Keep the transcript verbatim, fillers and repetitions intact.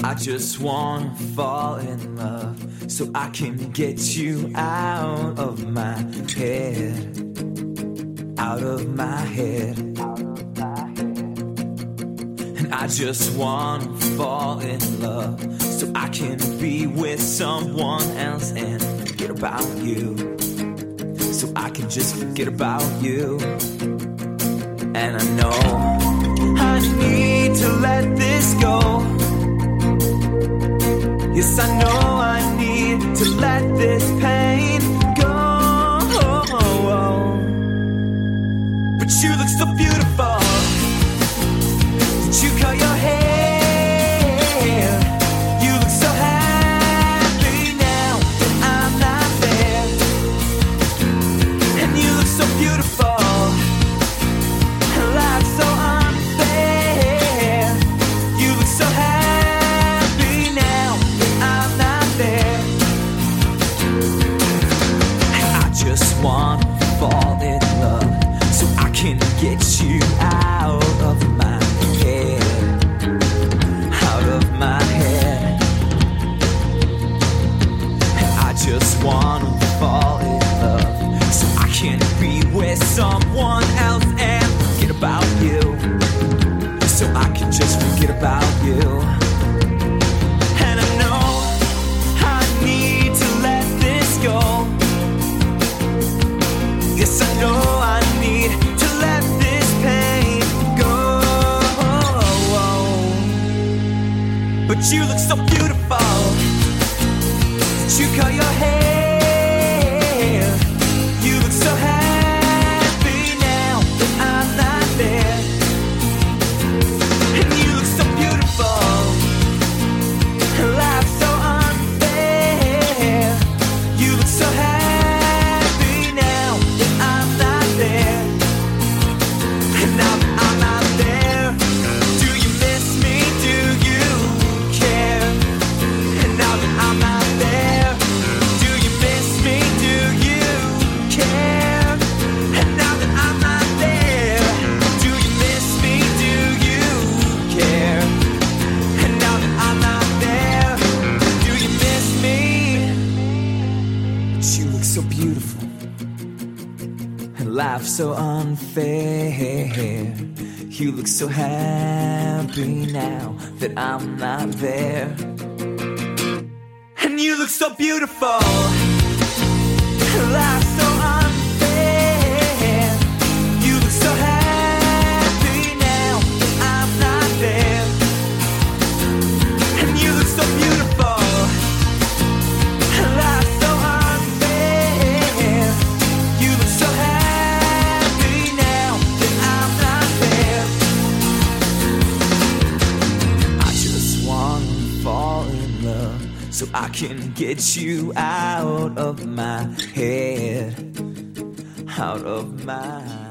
I just wanna fall in love so I can get you out of my head, out of my head. And I just wanna fall in love so I can be with someone else and forget about you, so I can just forget about you. And I know I need to let this go. Yes, I know I need to let this pain go. But you look so beautiful. Did you curl your hair? You look so happy now that I'm not there. And you look so beautiful. Life's so unfair. You look so happy now that I'm not there. I just wanna fall in love so I can get you out of my head, out of my head. I just wanna fall in love so I can be with someone else and forget about you, so I can just forget about you. And I know I need to let this go. Yes, I know I need to let this pain go. But you look so beautiful. Did you curl your hair? You look so happy now that I'm not there. And you look so beautiful. Life's so unfair. You look so happy now that I'm not there. And now that I'm not there, do you miss me? Do you care? And now that I'm not there, do you miss me? Do you care? And now that I'm not there, do you miss me? Do you care? And now that I'm not there, do you miss me? But you look so beautiful, and life's so unfair. You look so happy now that I'm not there. And you look so beautiful. Life's so unfair. You look so happy now that I'm not there. And you look so beautiful. Life's so unfair. You look so happy now that I'm not there. I just wanna fall in love so I can get you out of my head, out of my